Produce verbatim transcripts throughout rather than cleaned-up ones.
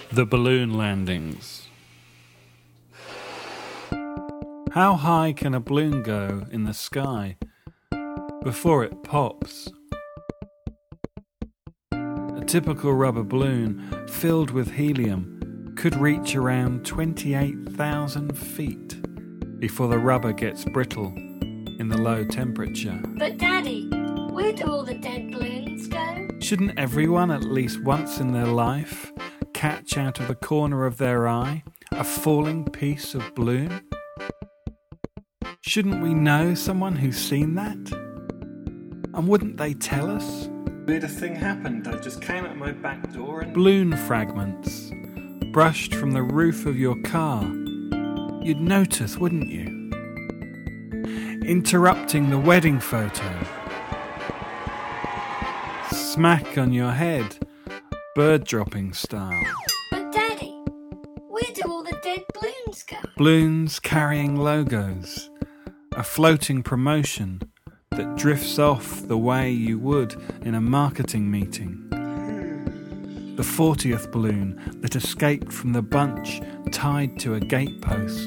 The balloon landings. How high can a balloon go in the sky before it pops? A typical rubber balloon filled with helium could reach around twenty-eight thousand feet before the rubber gets brittle in the low temperature. But Daddy, where do all the dead balloons go? Shouldn't everyone at least once in their life catch out of the corner of their eye a falling piece of balloon? Shouldn't we know someone who's seen that? And wouldn't they tell us? Weirdest thing happened. I just came out my back door and... Balloon fragments brushed from the roof of your car. You'd notice, wouldn't you? Interrupting the wedding photo. Smack on your head, bird dropping style. But Daddy, where do all the dead balloons go? Balloons carrying logos. A floating promotion that drifts off the way you would in a marketing meeting. The fortieth balloon that escaped from the bunch tied to a gatepost.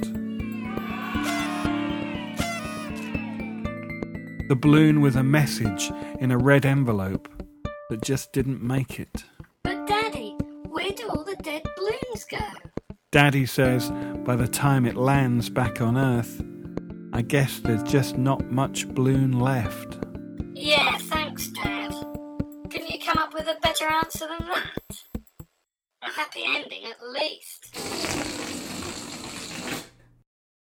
The balloon with a message in a red envelope that just didn't make it. But Daddy, where do all the dead balloons go? Daddy says by the time it lands back on Earth, I guess there's just not much balloon left. Yeah, thanks, Dad. Couldn't you come up with a better answer than that? A happy ending, at least.